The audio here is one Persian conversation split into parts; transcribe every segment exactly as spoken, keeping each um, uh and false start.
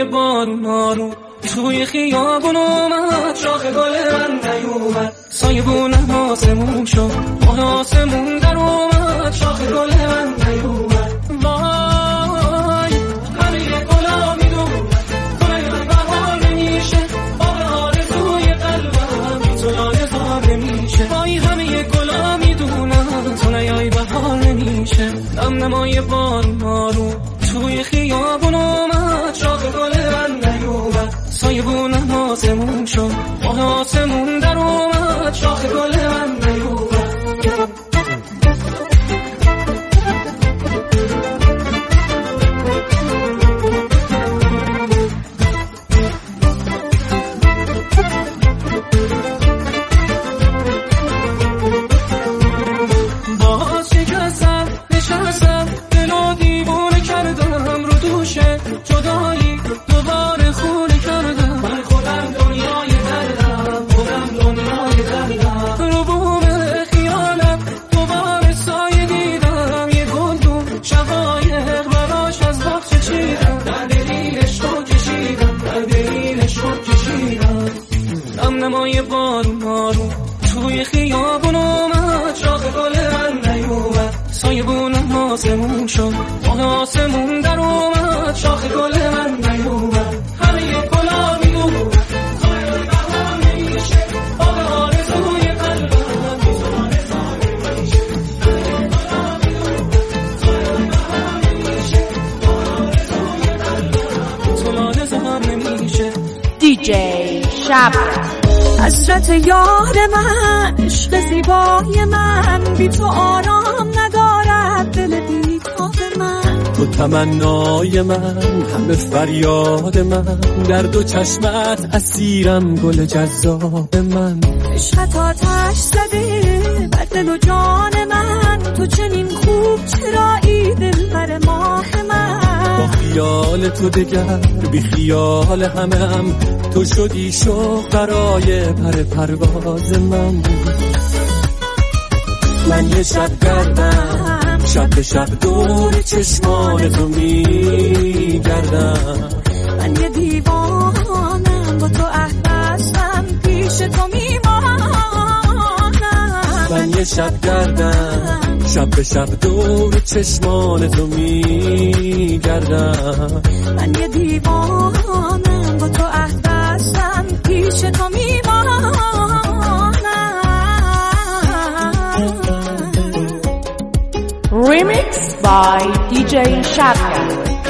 نمای بارون آروم توی خیابون اومد، شاخ گل من نیومد، سایبونم آسمون شد، ماه آسمون در اومد، شاخ گل من نیومد. وای همه گلا میدونم توی بهار نمیشه، آب آرزوی قلبم بی تو لاله زار نمیشه. وای همه گلا میدونم تو نیای بهار نمیشه. نم نمای بارون آروم توی خیابون اومد، شاخ گل من نیومد، سایبونم آسمون شد، ماه آسمون در اومد، شاخ گل من نیومد. باز شکستم نشستم دلو دیوونه کردم رو دوشه جدایی دوباره خونه کردم. من خودم دنیای دردم، خودم دنیای دردم، رو بوم خیالم دوباره سایه دیدم، یه گلدون شقایق براش از باغچه چیدم، در دلیلش رو کشیدم، در دلیلش رو کشیدم. نم نمای بارون آروم توی خیابون اومد، شاخ گل من نیومد، سایبونم آسمون شد، ماه آسمون در اومد، شاخ گل من نیومد. همه گلا میدونم توی بهار نمیشه، آب آرزوی قلبم بی تو لاله زار نمیشه. همه گلا میدونم توی بهار نمیشه، آب آرزوی قلبم بی تو لاله زار نمیشه. دیجی شب حسرت یار من، عشق زیبای من، بی تو آرام ندارد دل بیتاب من. تو تمنای من، همه فریاد من، در دو چشمت اسیرم گل جذاب من. عشقت آتش زده بر دل و جان من، تو چنین خوب چرایی دلبر ماه من. با خیال تو دگر بی خیال همه هم، تو شدی شوق برای پر پرواز من. من یه شب گردم شب به شب دور چشمان تو میگردم. من یه دیوانم با تو عهد بستم، پیش تو میمانم. من یه شب گردم شب به شب دور چشمان تو میگردم. من یه دیوانم با تو عهد بستم، پیش تو میمانم. Remix by دیجی شبگر.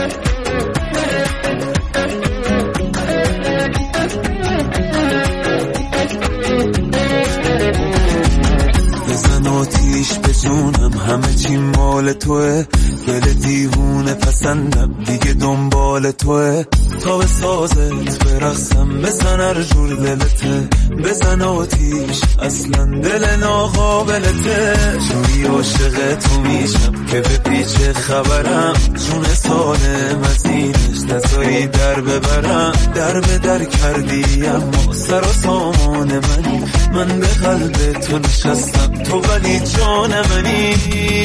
بزن آتیش به جونم، همه چی مال توه، دل دیوونه پسندم دیگه دنبال توه. تا به سازت برقصم بزن هر جور دلته، بزن آتیش اصلا دل ناقابلته. جوری عاشق تو میشم که به پیچ خبرم، جون سالم از اینش نزایی در ببرم. در به در کردی اما سر و سامان منی، من به قلب تو نشستم تو ولی جان منی.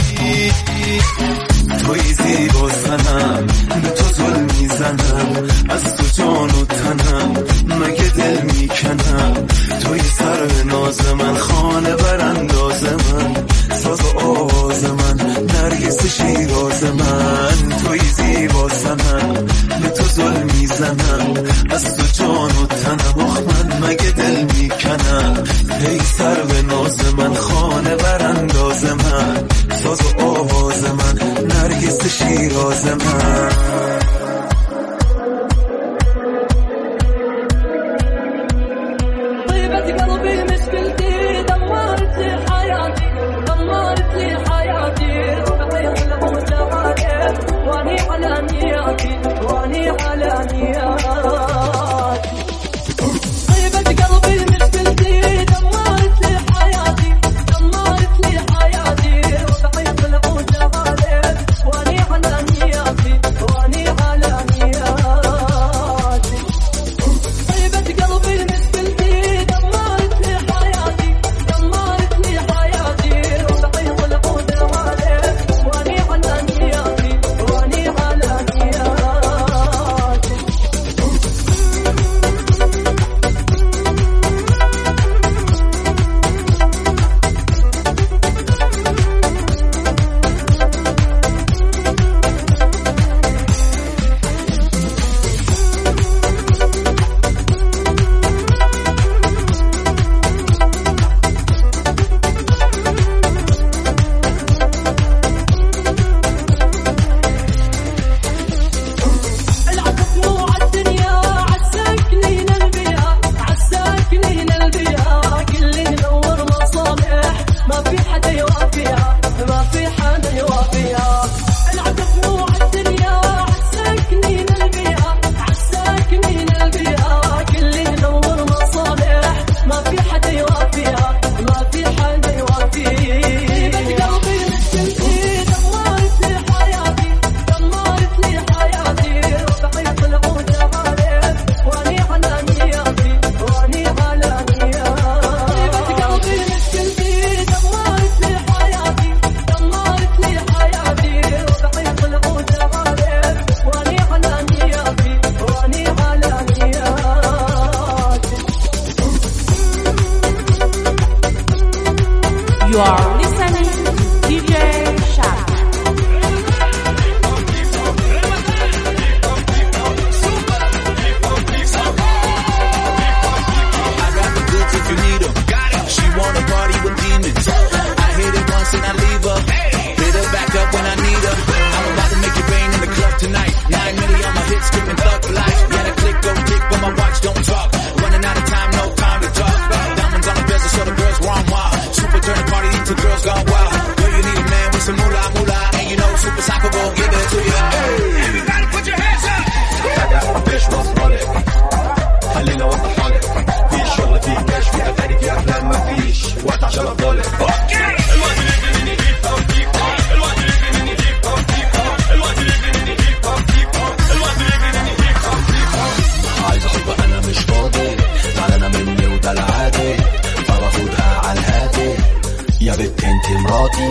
توی زیبا زنم به تو ظلم میزنم، از تو جان و تنم مگه دل میکنم. توی سر ناز من، خانه برانداز من، ساز و آواز من، نرگس شیراز من. توی زیبا زنم به تو ظلم میزنم، از تو جان و تنم، آخ من مگه دل میکنم. هی سر به ناز من، خانه برانداز من، ساز و آواز من، نرگس شیراز من. واني على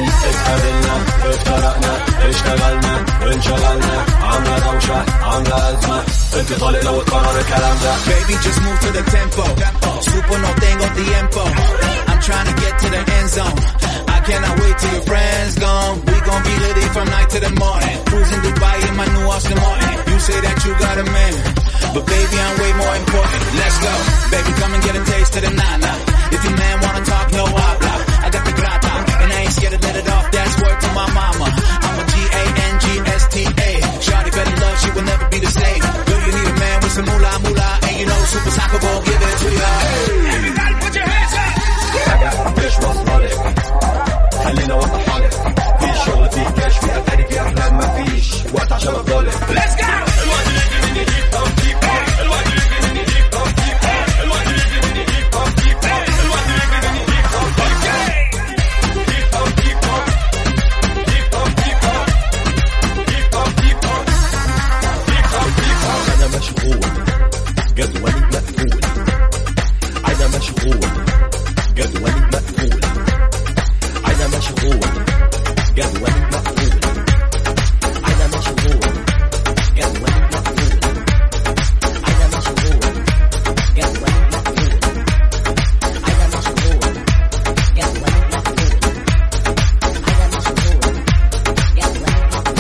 اتقابلنا افترقنا اشتغلنا انشغلنا عاملة دوشة عاملة أزمة انت طالق لو اتقرر الكلام ده. Baby just move to the tempo Super no tengo tiempo I'm trying to get to the end zone I cannot wait till your friends gone We gon' be litty from night to the morning Cruising Dubai in my new Austin Martin You say that you got a man But baby I'm way more important Let's go Baby come and get a taste of the nana If your man wanna talk no habla I got the grata And I ain't scared to let it off That's word to my mama I'm a G A N G S T A Shawty fell in love She will never be the same Girl you need a man with some moolah moolah And you know super soccer ball give it to ya Everybody put your hands up I got fish مصمري خلينا وضح عليك في شغل في كاش في أتاري في أحلام ما فيش وقت عشان أفضلك Let's go الوقت اللي يجي مني هيب هوب هيب هوب الوقت اللي يجي مني هيب هوب هيب هوب الوقت اللي يجي مني هيب هوب هيب هوب الوقت اللي يجي مني هيب هوب هيب هوب هيب هوب هيب هوب هيب هوب هيب هوب هيب هوب هيب هوب أنا مشغول جدولي مقفول أنا مشغول جدولي مقفول أنا مشغول جدولي مقفول أنا مشغول جدولي مقفول أنا مشغول جدولي مقفول أنا مشغول جدولي مقفول أنا مشغول جدولي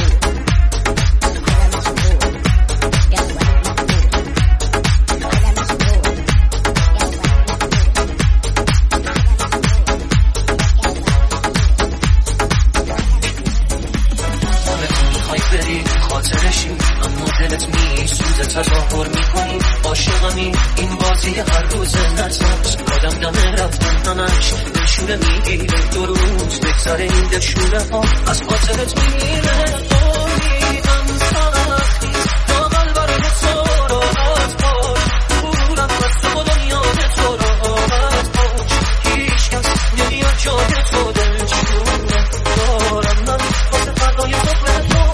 تظاهر میکنی عاشقمی این بازی هر روز نرساش آدم دم رفتن همش دلشوره میگیره دو روز بگذاره این دلشوره ها از خاطرت میگیره امیدم سختی واقعا برای تو راحت باش بورم از تو دنیا تو راحت باش هیچ کس نمیاد جای تو دلشوره دارم من واسه فردای صبح تو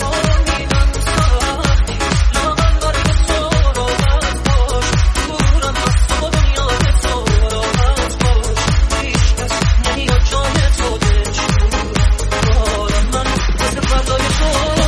Oh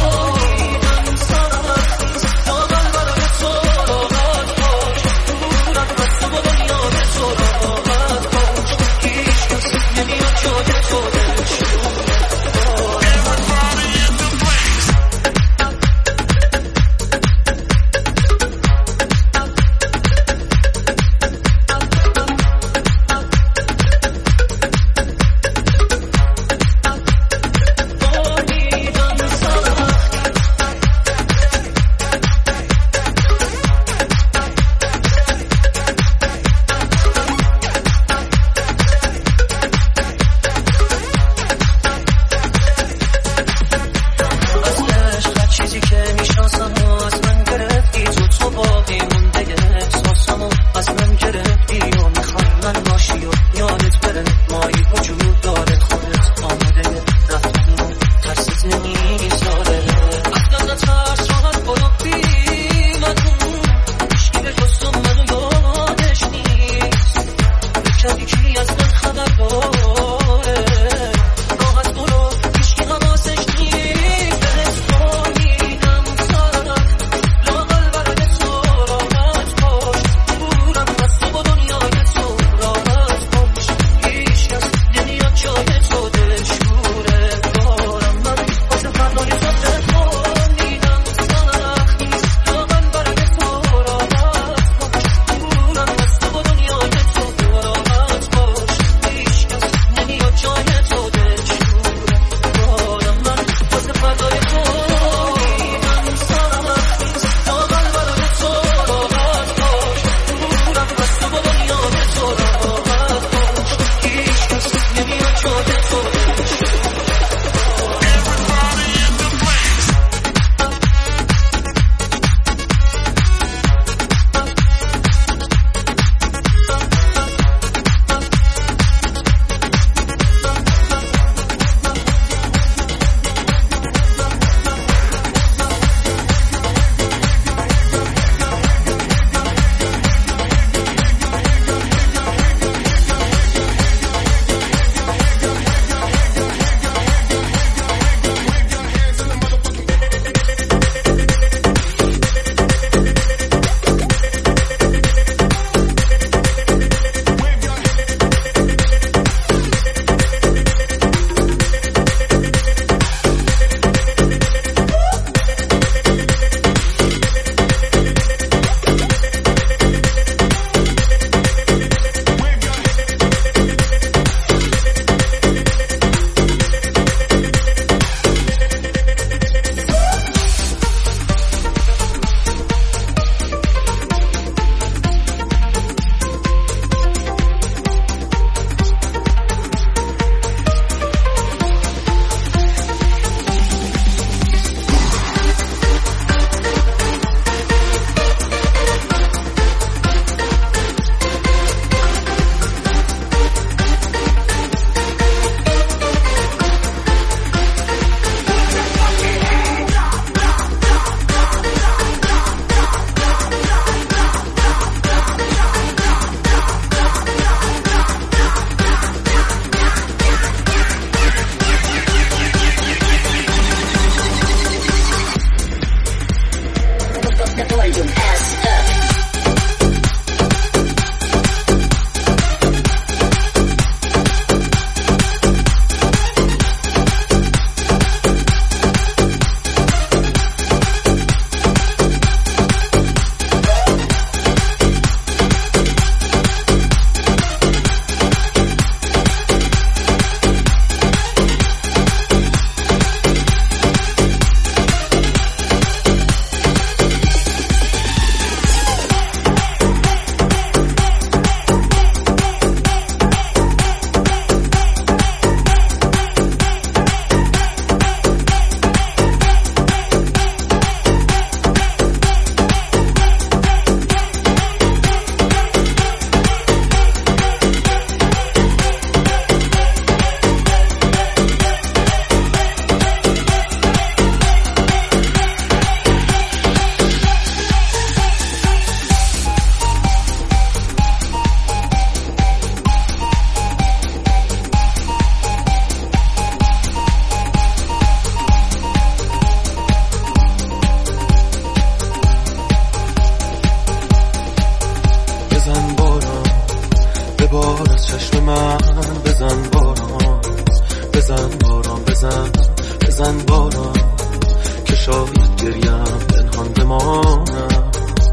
بزن بزن باران که شاید گریم پنهان بمانم.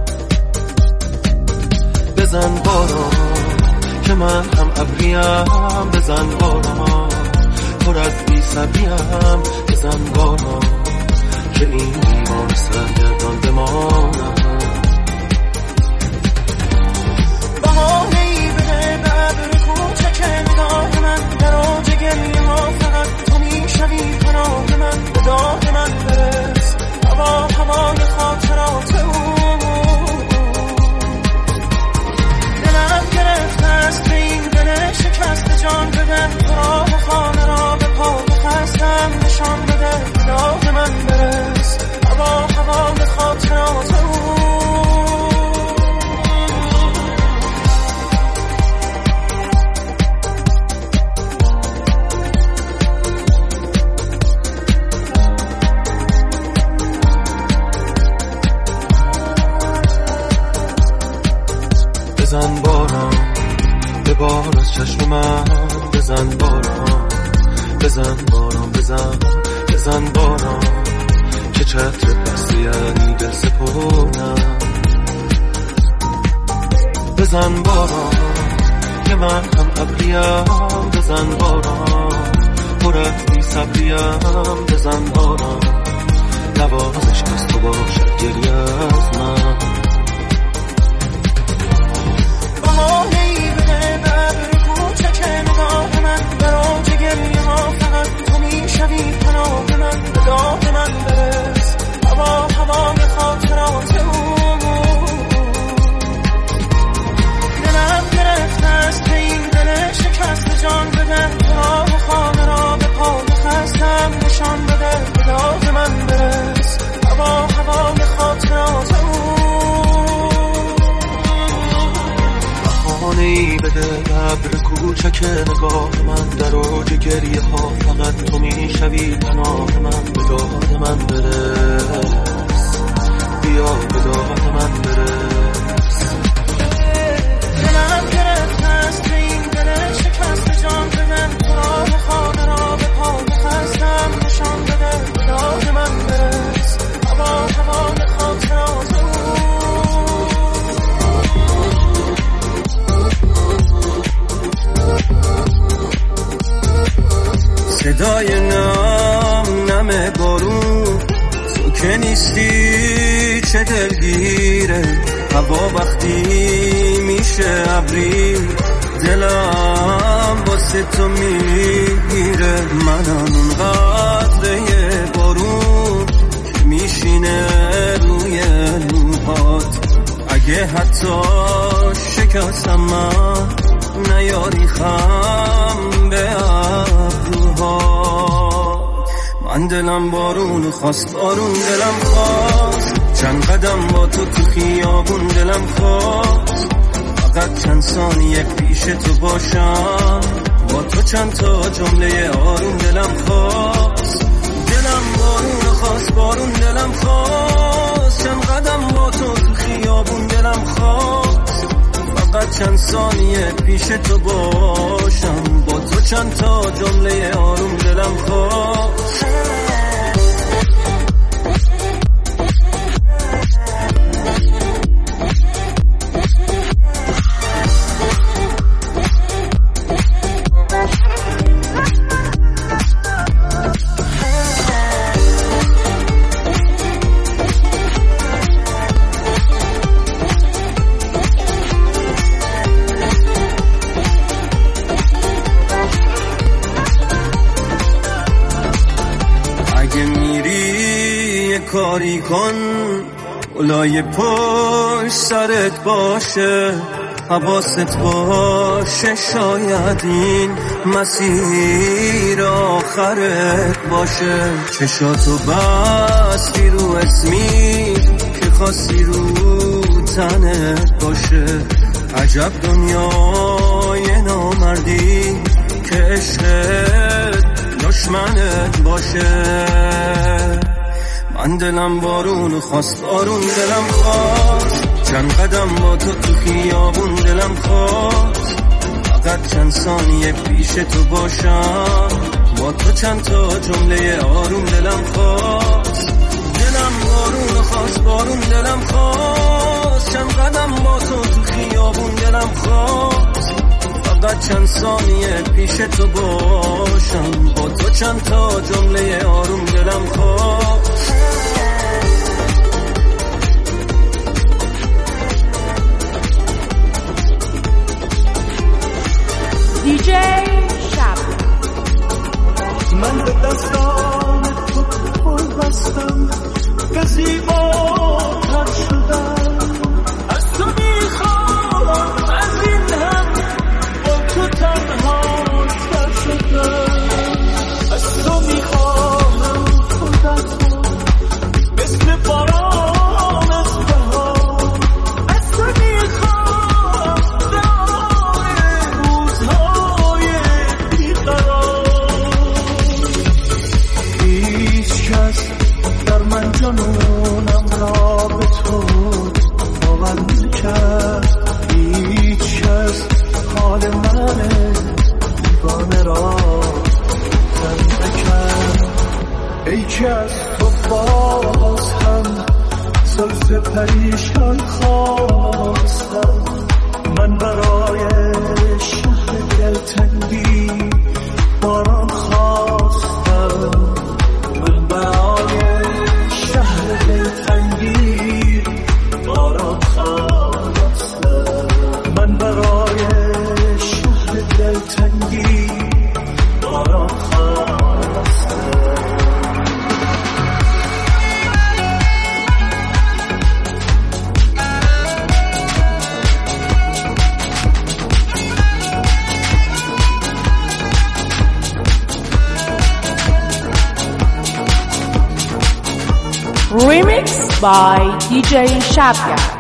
بزن باران که من هم ابریم، بزن باران پر از بی صبریم، بزن باران که این دیوان سرگردان بمانم. بهانه‌ای بده به ابر کوچک نگاه من، در اوج گریه ها فقط تو میشوی پناه من. به داد من برس هوا هوای خاطرات او، دلم گرفته است به این دل شکست جان بده، راه خانه را به پا بخستم نشان بده. به داد من برس هوا هوای خاطرات او. بزن باران به بار از چشم من، بزن باران بزن باران بزن بزن باران که چتر بسته یعنی دل سپردم. بزن باران که من هم ابریم، بزن باران پر از بی صبریم، بزن باران نوازش از تو باشد گریه از من. بهانه‌ای بده به ابر کوچک نگاه من، در اوج گریه ها فقط تو میشوی پناه من. به داد من برس هوا هوای خاطرات او، دلم گرفته است به این دل شکست جان بده، راه خانه را به پا بخستم نشان بده. به داد من برس هوا هوای خاطرات او. بهانه‌ای بده به ابر کوچک نگاه من، در اوج گریه ها فقط تو میشوی پناه من. به داد من برس بیا به داد من برس. دلم گرفته است به این دل شکست جان بده، راه خانه را به پا بخستم نشان بده. به داد من برس هوا هوای خاطرات او. صدای نام نم بارون، تو که نیستی چه دلگیره، هوا وقتی میشه ابری دلم واسه تو میگیره. منم اون قطره بارون که میشینه روی لوهات، اگه حتی شکستم من نیاری خم به ابروها. من دلم بارون خواست بارون دلم خواست، چند قدم با تو تو خیابون دلم خواست، فقط چند ثانیه پیش تو باشم با تو چند تا جمله آروم دلم خواست. دلم بارون خواست بارون دلم خواست، چند قدم با تو تو خیابون دلم خواست، فقط چند ثانیه پیش تو باشم با تو چند تا جمله آروم دلم خواست. کاری کن اولای پشت سرت باشه، حواست باشه شاید این مسیر آخرت باشه. چشاتو بستی رو اسمی که خواستی رو تنت باشه، عجب دنیای نامردی که عشقت دشمنت باشه. من دلم بارون خواست بارون دلم خواست، چند قدم با تو تو خیابون دلم خواست، فقط چند ثانیه پیش تو باشم با تو چند تا جمله آروم دلم خواست، دلم بارون خواست، بارون دلم خواست، چند قدم با تو تو خیابون دلم خواست، فقط چند ثانیه پیش تو باشم، با تو چند تا جمله آروم دلم خواست. دیجی شب من به دستان تو پل بستم که زیباتر شدم، از تو میخوام از این هم با تو تنهاتر شدم، از تو میخوام خودت رو مثل باران از بهار، از تو میخوام دار روزهای بیقرار. هیچ کس در من جنونم را به تو باور نکرد، هیچ کس حال من دیوانه را تن نکرد. ای که از تو باز هم زلف پریشان خواستم، من برای شهر دلتنگی باران خواستم، من برای شهر دلتنگی باران خواستم، من برای شهر دلتنگی باران خواستم. Remix by دیجی شبگر.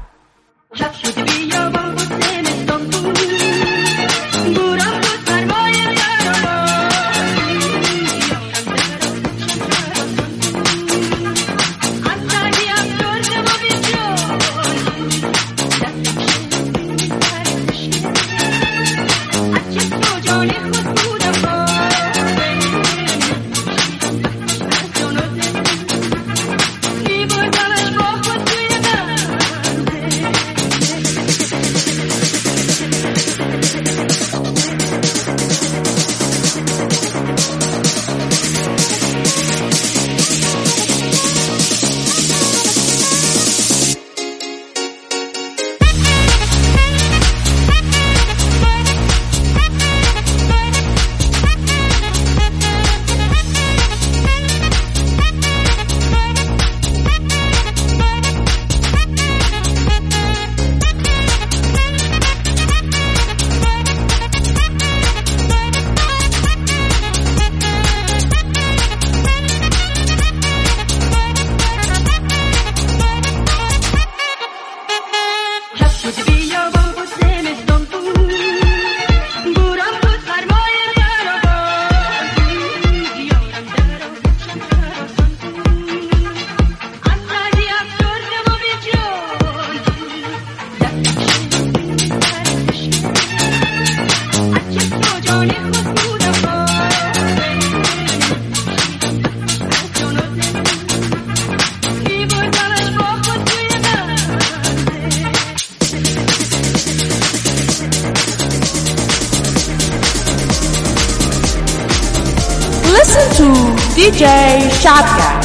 Listen to دیجی شبگر.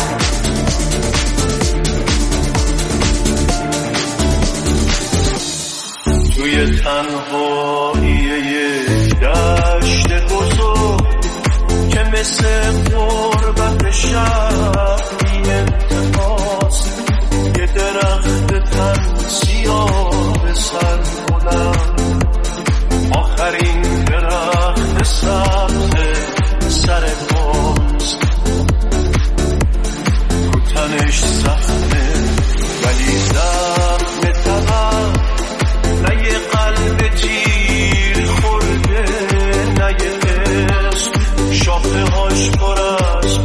توی تنهایی یک دشت بزرگ که مثل غربت شهری انتهاست، یه درخت تن سیاه سر بلند، آخرین درخت سبز سر پاست، رو تنش زخمه ولی زخم طبع، نه یه قلب تیر خورده، نه یه عشق شاخه هاش پر از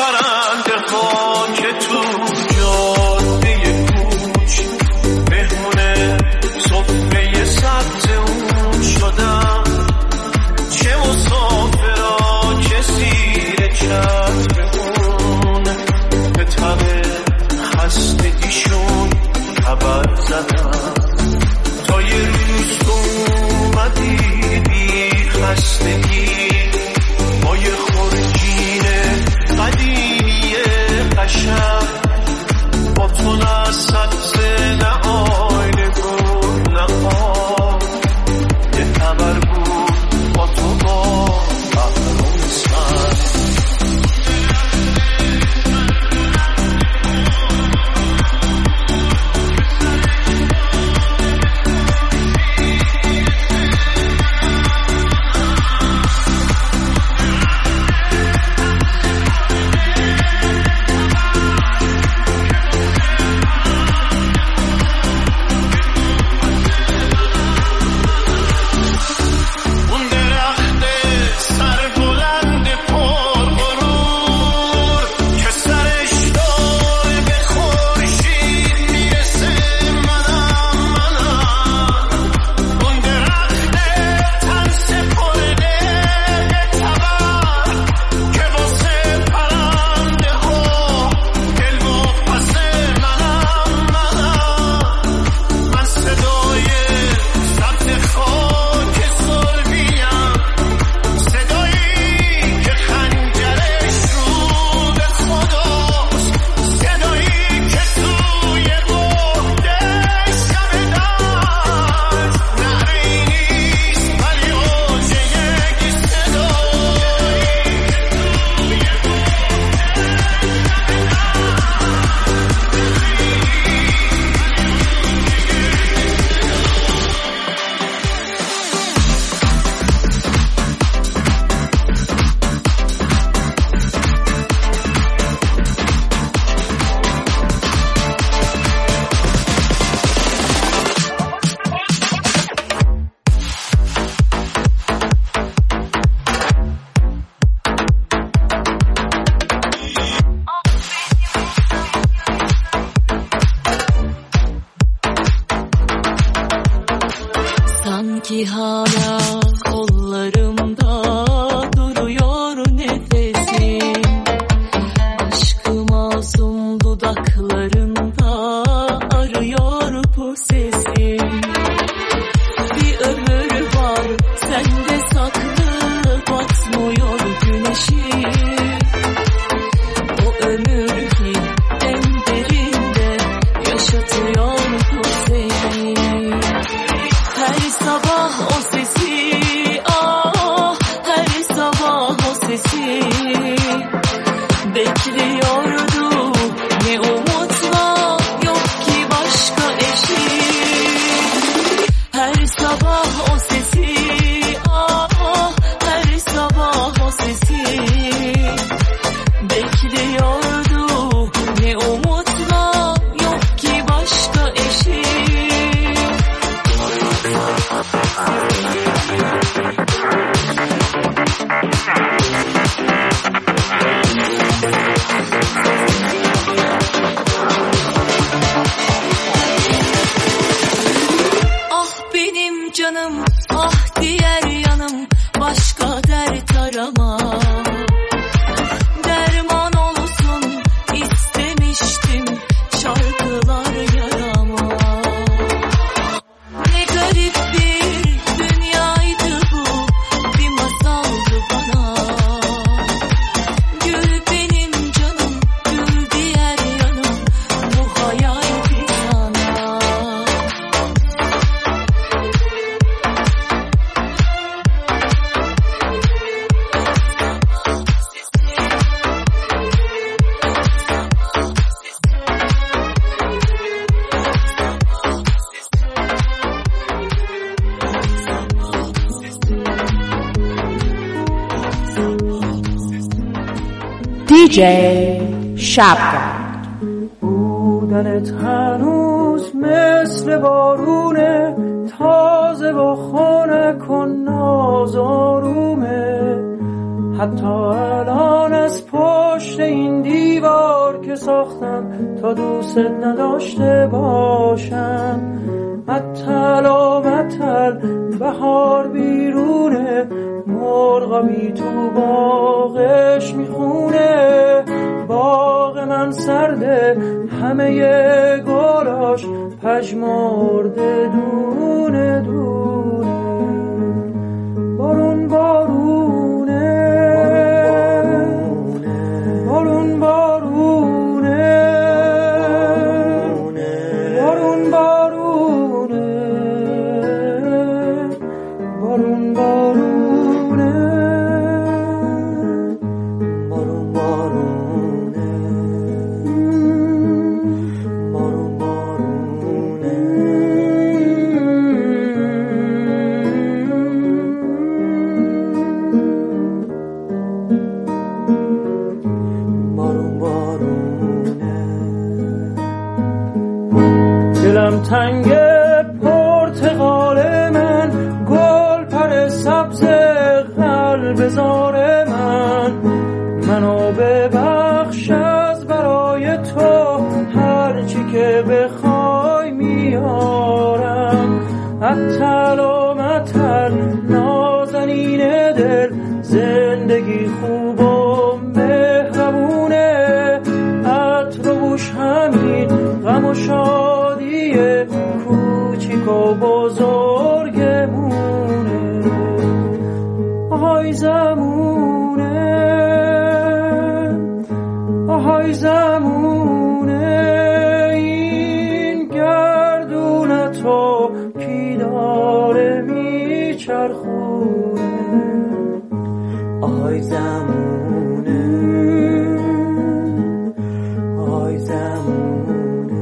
پرنده ها که تو جاده کوچ مهمونه صفحه سبز اون شدن، چه مسافرها که زیر چترمون به تب خستگیشون خبر زدن. تا یه روز اومدی بی خستگی با یه خورجین قدیمی قشنگ، با تو نه سبزه نه آینه بود نه آب، یه خبر بود با تو با بحرون سر. Sanki hala kollarımda duruyor nefesin, aşkı masum dudaklarında arıyor bu sesin. Bir ömür var sende saklı, batmıyor güneşin. O ömür ki en derinde yaşatıyor bu seni. Her sabah o sesi, ah her sabah o sesi bekliyordu. Ne umutla, yok ki başka eşi. Her sabah o sesi, ah her sabah o sesi bekliyordu. Ne umutla, yok ki başka eşi. Ah benim canım, ah diğer yanım, başka dert arama. Derman olsun istemiştim şarkılar yarama. Ne garip bir dünyaydı bu, bir masaldı bana. Gül benim canım, gül diğer yanım, bu hayaldi sana. دی جی شبگرد. بودنت هنوز مثل بارونه، تازه و خنک و ناز آرومه. حتی الان از پشت پشت این دیوار که ساختم تا دوست نداشته باشم. متل و متل بهار بیرونه، مرغابی تو باغش میخونه. باغ من سرده همه گلاش پژمرده دونه دونه. بارون بارونه بارون بارونه بارون بارونه بارون بارونه بارون بارونه بارون بارونه. دلم تنگ پرتقال من، گل پر سبز قلب زار من. منو ببخش از برای تو، هرچی که بخوای میارم. متل و متل نازنین دل، زندگی خوب و مهربونه. عطر و بوش همین غم و شادیه، کوچیک و بزرگمونه. آهای زمونه آهای زمونه، این گردون تو کی داره میچرخونه. آهای زمونه آهای زمونه.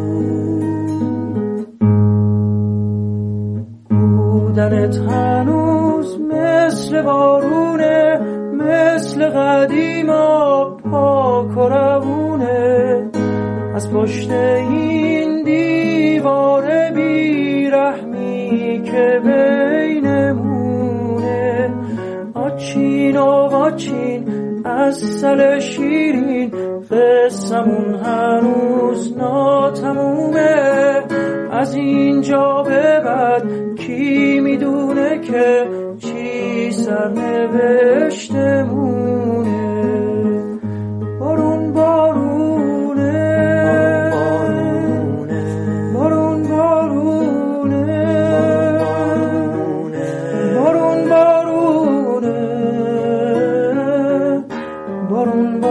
بودنت هنوز مثل بارونه، مثل قدیما پاک و روونه. از پشت این دیوار بیرحمی که بینمونه، آچین و آچین عسل شیرین، قصمون هنوز ناتمومه. از اینجا به بعد کی میدونه که چی سرنوشتمونه. بارون بارونه بارون بارونه بارون بارونه بارون